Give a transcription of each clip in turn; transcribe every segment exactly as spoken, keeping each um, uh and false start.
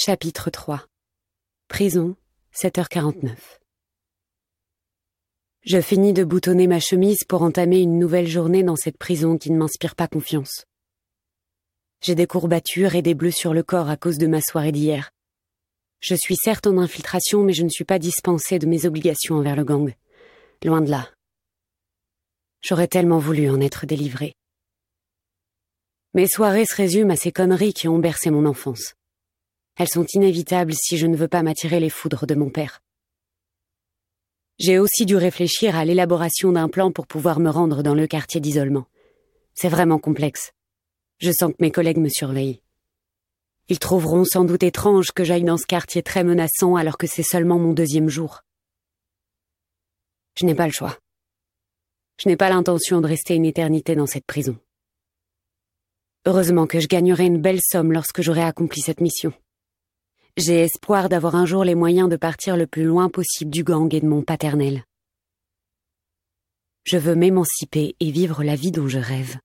Chapitre trois. Prison, sept heures quarante-neuf. Je finis de boutonner ma chemise pour entamer une nouvelle journée dans cette prison qui ne m'inspire pas confiance. J'ai des courbatures et des bleus sur le corps à cause de ma soirée d'hier. Je suis certes en infiltration, mais je ne suis pas dispensée de mes obligations envers le gang. Loin de là. J'aurais tellement voulu en être délivrée. Mes soirées se résument à ces conneries qui ont bercé mon enfance. Elles sont inévitables si je ne veux pas m'attirer les foudres de mon père. J'ai aussi dû réfléchir à l'élaboration d'un plan pour pouvoir me rendre dans le quartier d'isolement. C'est vraiment complexe. Je sens que mes collègues me surveillent. Ils trouveront sans doute étrange que j'aille dans ce quartier très menaçant alors que c'est seulement mon deuxième jour. Je n'ai pas le choix. Je n'ai pas l'intention de rester une éternité dans cette prison. Heureusement que je gagnerai une belle somme lorsque j'aurai accompli cette mission. J'ai espoir d'avoir un jour les moyens de partir le plus loin possible du gang et de mon paternel. Je veux m'émanciper et vivre la vie dont je rêve.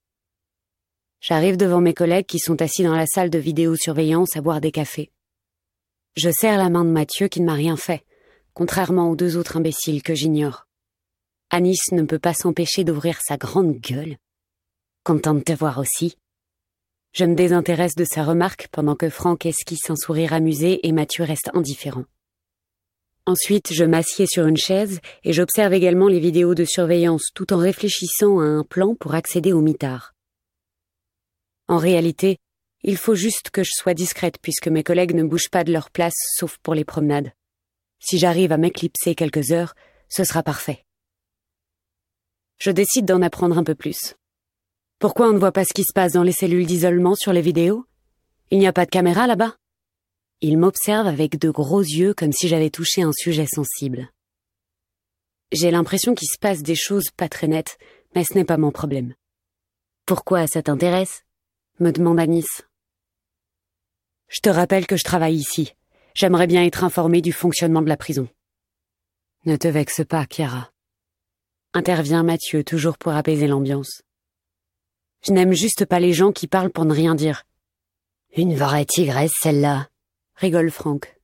J'arrive devant mes collègues qui sont assis dans la salle de vidéosurveillance à boire des cafés. Je serre la main de Mathieu qui ne m'a rien fait, contrairement aux deux autres imbéciles que j'ignore. Anis ne peut pas s'empêcher d'ouvrir sa grande gueule. Content de te voir aussi. Je me désintéresse de sa remarque pendant que Franck esquisse un sourire amusé et Mathieu reste indifférent. Ensuite, je m'assieds sur une chaise et j'observe également les vidéos de surveillance tout en réfléchissant à un plan pour accéder au mitard. En réalité, il faut juste que je sois discrète puisque mes collègues ne bougent pas de leur place sauf pour les promenades. Si j'arrive à m'éclipser quelques heures, ce sera parfait. Je décide d'en apprendre un peu plus. Pourquoi on ne voit pas ce qui se passe dans les cellules d'isolement sur les vidéos? Il n'y a pas de caméra là-bas? Il m'observe avec de gros yeux comme si j'avais touché un sujet sensible. J'ai l'impression qu'il se passe des choses pas très nettes, mais ce n'est pas mon problème. Pourquoi ça t'intéresse? Me demande Anis. Je te rappelle que je travaille ici. J'aimerais bien être informée du fonctionnement de la prison. Ne te vexe pas, Chiara. Intervient Mathieu, toujours pour apaiser l'ambiance. Je n'aime juste pas les gens qui parlent pour ne rien dire. Une vraie tigresse, celle-là, rigole Franck.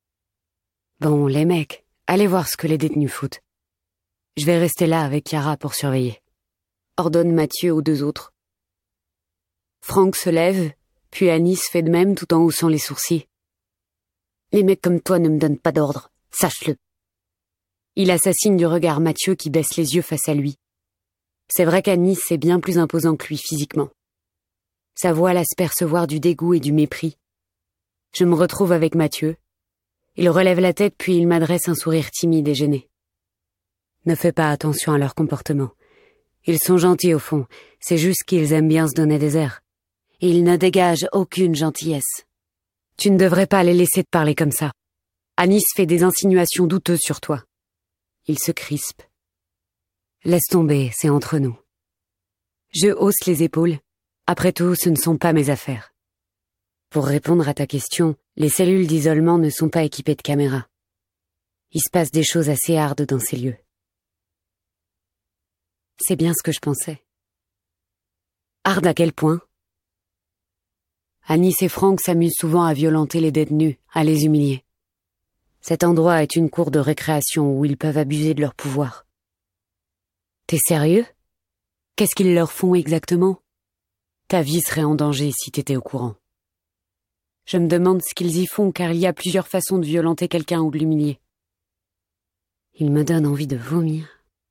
Bon, les mecs, allez voir ce que les détenus foutent. Je vais rester là avec Chiara pour surveiller. Ordonne Mathieu aux deux autres. Franck se lève, puis Anis fait de même tout en haussant les sourcils. Les mecs comme toi ne me donnent pas d'ordre, sache-le. Il assassine du regard Mathieu qui baisse les yeux face à lui. C'est vrai qu'Anis est bien plus imposant que lui physiquement. Sa voix laisse percevoir du dégoût et du mépris. Je me retrouve avec Mathieu. Il relève la tête puis il m'adresse un sourire timide et gêné. Ne fais pas attention à leur comportement. Ils sont gentils au fond, c'est juste qu'ils aiment bien se donner des airs. Ils ne dégagent aucune gentillesse. Tu ne devrais pas les laisser te parler comme ça. Anis fait des insinuations douteuses sur toi. Il se crispe. Laisse tomber, c'est entre nous. Je hausse les épaules. Après tout, ce ne sont pas mes affaires. Pour répondre à ta question, les cellules d'isolement ne sont pas équipées de caméras. Il se passe des choses assez hardes dans ces lieux. C'est bien ce que je pensais. Hard à quel point? Anis et Franck s'amusent souvent à violenter les détenus, à les humilier. Cet endroit est une cour de récréation où ils peuvent abuser de leur pouvoir. T'es sérieux? Qu'est-ce qu'ils leur font exactement? Ta vie serait en danger si t'étais au courant. Je me demande ce qu'ils y font car il y a plusieurs façons de violenter quelqu'un ou de l'humilier. Il me donne envie de vomir.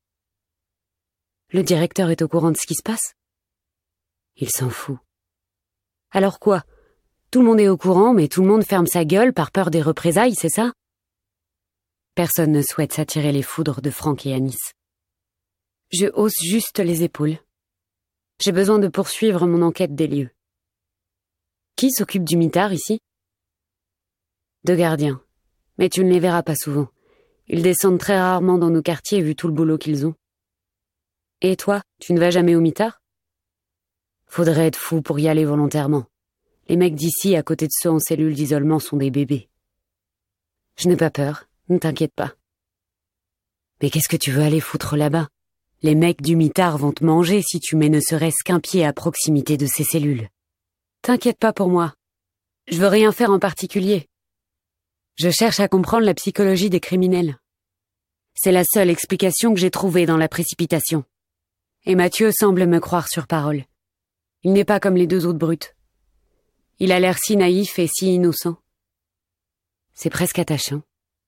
Le directeur est au courant de ce qui se passe? Il s'en fout. Alors quoi? Tout le monde est au courant, mais tout le monde ferme sa gueule par peur des représailles, c'est ça? Personne ne souhaite s'attirer les foudres de Franck et Anis. Je hausse juste les épaules. J'ai besoin de poursuivre mon enquête des lieux. Qui s'occupe du mitard ici? Deux gardiens, mais tu ne les verras pas souvent. Ils descendent très rarement dans nos quartiers vu tout le boulot qu'ils ont. Et toi, tu ne vas jamais au mitard? Faudrait être fou pour y aller volontairement. Les mecs d'ici, à côté de ceux en cellule d'isolement, sont des bébés. Je n'ai pas peur, ne t'inquiète pas. Mais qu'est-ce que tu veux aller foutre là-bas? Les mecs du mitard vont te manger si tu mets ne serait-ce qu'un pied à proximité de ces cellules. T'inquiète pas pour moi. Je veux rien faire en particulier. Je cherche à comprendre la psychologie des criminels. C'est la seule explication que j'ai trouvée dans la précipitation. Et Mathieu semble me croire sur parole. Il n'est pas comme les deux autres brutes. Il a l'air si naïf et si innocent. C'est presque attachant.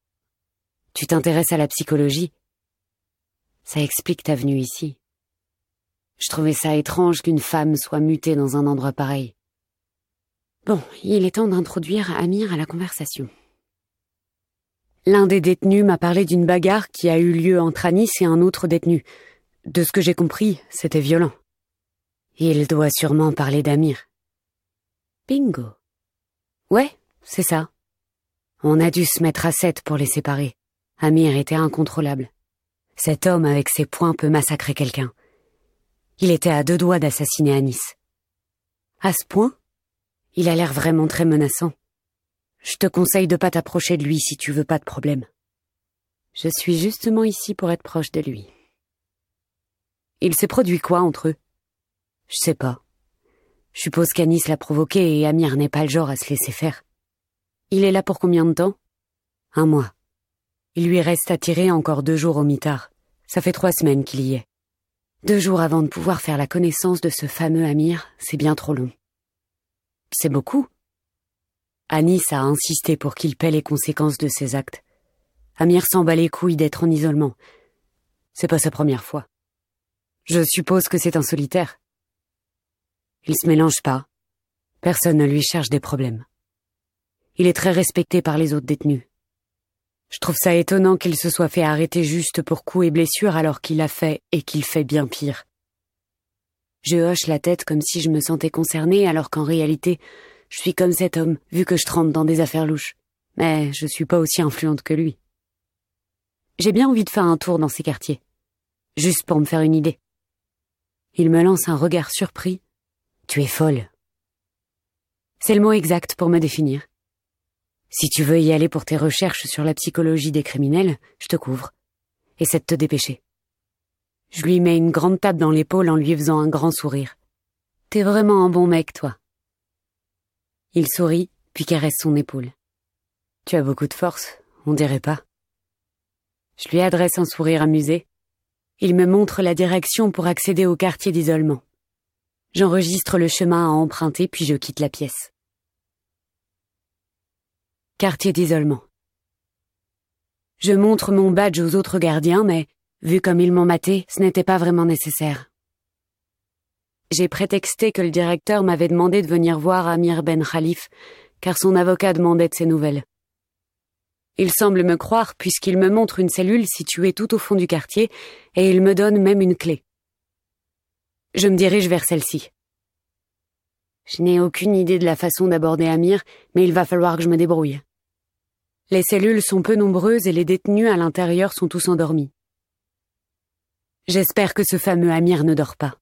Tu t'intéresses à la psychologie. Ça explique ta venue ici. Je trouvais ça étrange qu'une femme soit mutée dans un endroit pareil. Bon, il est temps d'introduire Amir à la conversation. L'un des détenus m'a parlé d'une bagarre qui a eu lieu entre Anis et un autre détenu. De ce que j'ai compris, c'était violent. Il doit sûrement parler d'Amir. Bingo. Ouais, c'est ça. On a dû se mettre à sept pour les séparer. Amir était incontrôlable. Cet homme avec ses poings peut massacrer quelqu'un. Il était à deux doigts d'assassiner Anis. À ce point, il a l'air vraiment très menaçant. Je te conseille de pas t'approcher de lui si tu veux pas de problème. Je suis justement ici pour être proche de lui. Il s'est produit quoi entre eux? Je sais pas. Je suppose qu'Anis l'a provoqué et Amir n'est pas le genre à se laisser faire. Il est là pour combien de temps? Un mois. Il lui reste à tirer encore deux jours au mitard. Ça fait trois semaines qu'il y est. Deux jours avant de pouvoir faire la connaissance de ce fameux Amir, c'est bien trop long. C'est beaucoup. Anis a insisté pour qu'il paie les conséquences de ses actes. Amir s'en bat les couilles d'être en isolement. C'est pas sa première fois. Je suppose que c'est un solitaire. Il se mélange pas. Personne ne lui cherche des problèmes. Il est très respecté par les autres détenus. Je trouve ça étonnant qu'il se soit fait arrêter juste pour coups et blessures alors qu'il a fait et qu'il fait bien pire. Je hoche la tête comme si je me sentais concernée alors qu'en réalité, je suis comme cet homme, vu que je trempe dans des affaires louches. Mais je suis pas aussi influente que lui. J'ai bien envie de faire un tour dans ces quartiers. Juste pour me faire une idée. Il me lance un regard surpris. Tu es folle. C'est le mot exact pour me définir. Si tu veux y aller pour tes recherches sur la psychologie des criminels, je te couvre. Essaie de te dépêcher. Je lui mets une grande tape dans l'épaule en lui faisant un grand sourire. T'es vraiment un bon mec, toi. Il sourit, puis caresse son épaule. Tu as beaucoup de force, on dirait pas. Je lui adresse un sourire amusé. Il me montre la direction pour accéder au quartier d'isolement. J'enregistre le chemin à emprunter, puis je quitte la pièce. Quartier d'isolement. Je montre mon badge aux autres gardiens, mais, vu comme ils m'ont maté, ce n'était pas vraiment nécessaire. J'ai prétexté que le directeur m'avait demandé de venir voir Amir Ben Khalif, car son avocat demandait de ses nouvelles. Il semble me croire puisqu'il me montre une cellule située tout au fond du quartier et il me donne même une clé. Je me dirige vers celle-ci. Je n'ai aucune idée de la façon d'aborder Amir, mais il va falloir que je me débrouille. Les cellules sont peu nombreuses et les détenus à l'intérieur sont tous endormis. J'espère que ce fameux Amir ne dort pas.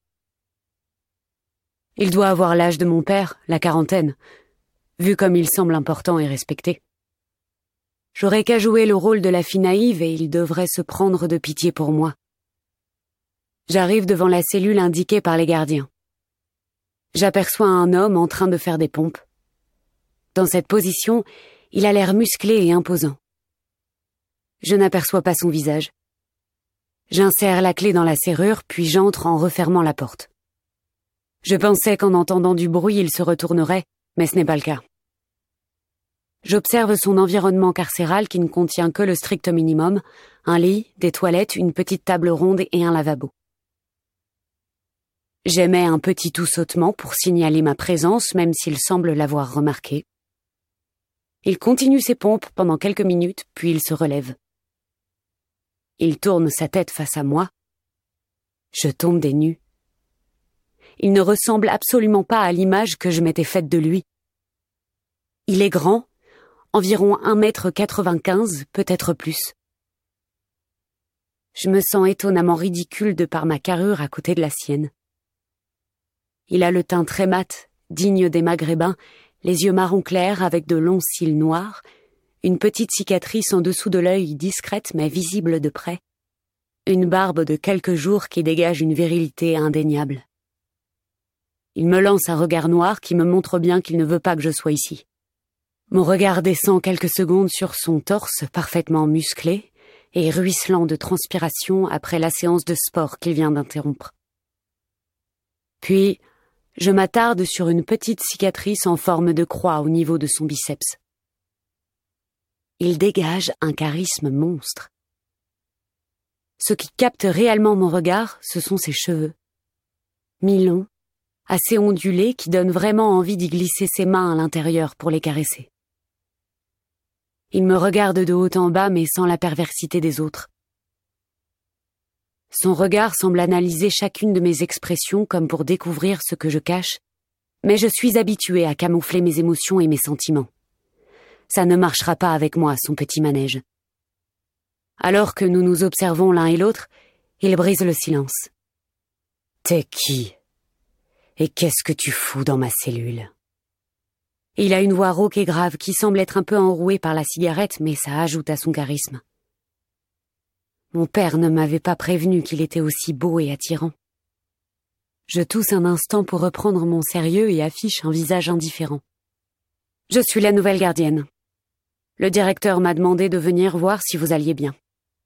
Il doit avoir l'âge de mon père, la quarantaine, vu comme il semble important et respecté. J'aurais qu'à jouer le rôle de la fille naïve et il devrait se prendre de pitié pour moi. J'arrive devant la cellule indiquée par les gardiens. J'aperçois un homme en train de faire des pompes. Dans cette position, il a l'air musclé et imposant. Je n'aperçois pas son visage. J'insère la clé dans la serrure, puis j'entre en refermant la porte. Je pensais qu'en entendant du bruit, il se retournerait, mais ce n'est pas le cas. J'observe son environnement carcéral qui ne contient que le strict minimum, un lit, des toilettes, une petite table ronde et un lavabo. J'émets un petit tout-sautement pour signaler ma présence, même s'il semble l'avoir remarqué. Il continue ses pompes pendant quelques minutes, puis il se relève. Il tourne sa tête face à moi. Je tombe des nues. Il ne ressemble absolument pas à l'image que je m'étais faite de lui. Il est grand, environ un mètre quatre-vingt-quinze, peut-être plus. Je me sens étonnamment ridicule de par ma carrure à côté de la sienne. Il a le teint très mat, digne des Maghrébins, les yeux marron clair avec de longs cils noirs, une petite cicatrice en dessous de l'œil discrète mais visible de près, une barbe de quelques jours qui dégage une virilité indéniable. Il me lance un regard noir qui me montre bien qu'il ne veut pas que je sois ici. Mon regard descend quelques secondes sur son torse parfaitement musclé et ruisselant de transpiration après la séance de sport qu'il vient d'interrompre. Puis, je m'attarde sur une petite cicatrice en forme de croix au niveau de son biceps. Il dégage un charisme monstre. Ce qui capte réellement mon regard, ce sont ses cheveux. Mi-longs, assez ondulés, qui donnent vraiment envie d'y glisser ses mains à l'intérieur pour les caresser. Il me regarde de haut en bas, mais sans la perversité des autres. Son regard semble analyser chacune de mes expressions comme pour découvrir ce que je cache, mais je suis habituée à camoufler mes émotions et mes sentiments. Ça ne marchera pas avec moi, son petit manège. Alors que nous nous observons l'un et l'autre, il brise le silence. « T'es qui ? Et qu'est-ce que tu fous dans ma cellule ?» Il a une voix rauque et grave qui semble être un peu enrouée par la cigarette, mais ça ajoute à son charisme. Mon père ne m'avait pas prévenu qu'il était aussi beau et attirant. Je tousse un instant pour reprendre mon sérieux et affiche un visage indifférent. Je suis la nouvelle gardienne. Le directeur m'a demandé de venir voir si vous alliez bien.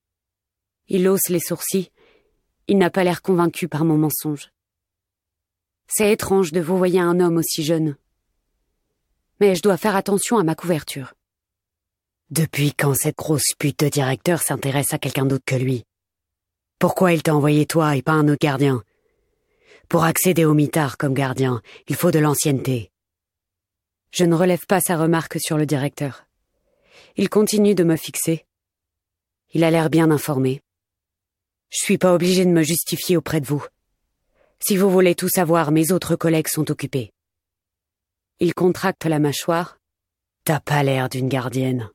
Il hausse les sourcils. Il n'a pas l'air convaincu par mon mensonge. C'est étrange de vous voir un homme aussi jeune. Mais je dois faire attention à ma couverture. Depuis quand cette grosse pute de directeur s'intéresse à quelqu'un d'autre que lui? Pourquoi il t'a envoyé toi et pas un autre gardien? Pour accéder au mitard comme gardien, il faut de l'ancienneté. Je ne relève pas sa remarque sur le directeur. Il continue de me fixer. Il a l'air bien informé. Je suis pas obligé de me justifier auprès de vous. Si vous voulez tout savoir, mes autres collègues sont occupés. Il contracte la mâchoire. T'as pas l'air d'une gardienne.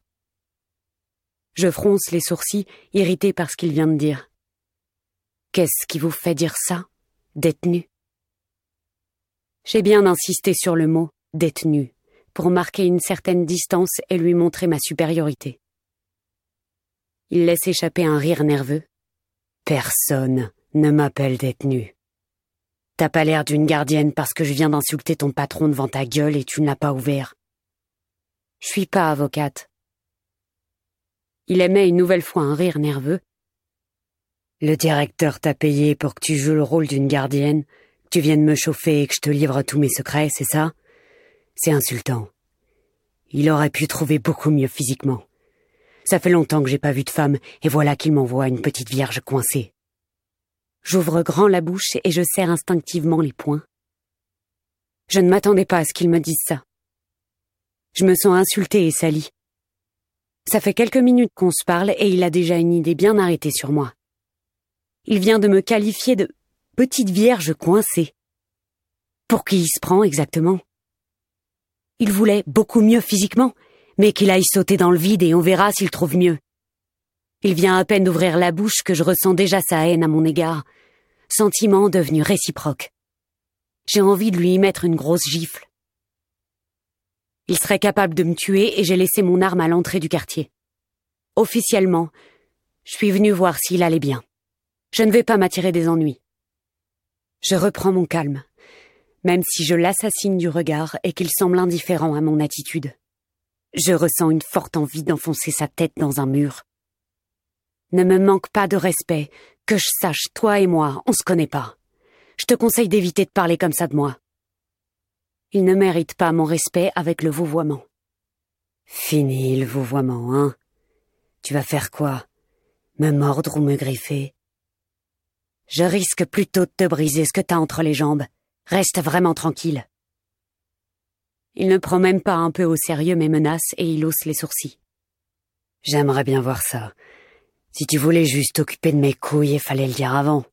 Je fronce les sourcils, irrité par ce qu'il vient de dire. Qu'est-ce qui vous fait dire ça, détenu? J'ai bien insisté sur le mot détenu, pour marquer une certaine distance et lui montrer ma supériorité. Il laisse échapper un rire nerveux. Personne ne m'appelle détenu. T'as pas l'air d'une gardienne parce que je viens d'insulter ton patron devant ta gueule et tu ne l'as pas ouvert. Je suis pas avocate. Il émet une nouvelle fois un rire nerveux. Le directeur t'a payé pour que tu joues le rôle d'une gardienne, que tu viennes me chauffer et que je te livre tous mes secrets, c'est ça? C'est insultant. Il aurait pu trouver beaucoup mieux physiquement. Ça fait longtemps que j'ai pas vu de femme, et voilà qu'il m'envoie une petite vierge coincée. J'ouvre grand la bouche et je serre instinctivement les poings. Je ne m'attendais pas à ce qu'il me dise ça. Je me sens insultée et salie. Ça fait quelques minutes qu'on se parle et il a déjà une idée bien arrêtée sur moi. Il vient de me qualifier de petite vierge coincée. Pour qui il se prend exactement? Il voulait beaucoup mieux physiquement, mais qu'il aille sauter dans le vide et on verra s'il trouve mieux. Il vient à peine d'ouvrir la bouche que je ressens déjà sa haine à mon égard, sentiment devenu réciproque. J'ai envie de lui y mettre une grosse gifle. Il serait capable de me tuer et j'ai laissé mon arme à l'entrée du quartier. Officiellement, je suis venue voir s'il allait bien. Je ne vais pas m'attirer des ennuis. Je reprends mon calme, même si je l'assassine du regard et qu'il semble indifférent à mon attitude. Je ressens une forte envie d'enfoncer sa tête dans un mur. Ne me manque pas de respect, que je sache, toi et moi, on se connaît pas. Je te conseille d'éviter de parler comme ça de moi. Il ne mérite pas mon respect avec le vouvoiement. Fini le vouvoiement, hein? Tu vas faire quoi? Me mordre ou me griffer? Je risque plutôt de te briser ce que t'as entre les jambes. Reste vraiment tranquille. Il ne prend même pas un peu au sérieux mes menaces et il hausse les sourcils. J'aimerais bien voir ça. Si tu voulais juste t'occuper de mes couilles, il fallait le dire avant.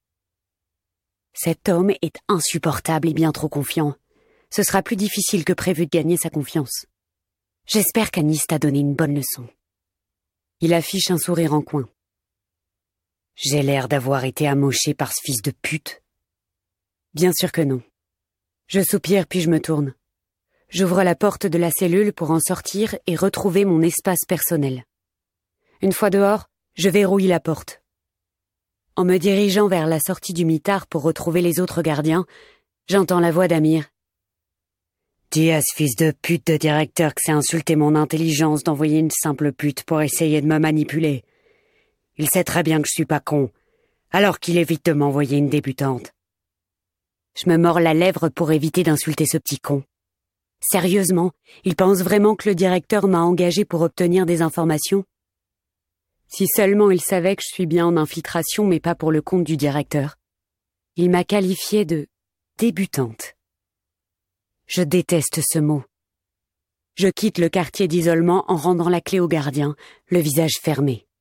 Cet homme est insupportable et bien trop confiant. Ce sera plus difficile que prévu de gagner sa confiance. J'espère qu'Anis t'a donné une bonne leçon. Il affiche un sourire en coin. J'ai l'air d'avoir été amoché par ce fils de pute. Bien sûr que non. Je soupire puis je me tourne. J'ouvre la porte de la cellule pour en sortir et retrouver mon espace personnel. Une fois dehors, je verrouille la porte. En me dirigeant vers la sortie du mitard pour retrouver les autres gardiens, j'entends la voix d'Amir. « Dis à ce fils de pute de directeur que c'est insulter mon intelligence d'envoyer une simple pute pour essayer de me manipuler. Il sait très bien que je suis pas con, alors qu'il évite de m'envoyer une débutante. Je me mords la lèvre pour éviter d'insulter ce petit con. Sérieusement, il pense vraiment que le directeur m'a engagé pour obtenir des informations? Si seulement il savait que je suis bien en infiltration, mais pas pour le compte du directeur. Il m'a qualifiée de débutante. Je déteste ce mot. Je quitte le quartier d'isolement en rendant la clé au gardien, le visage fermé.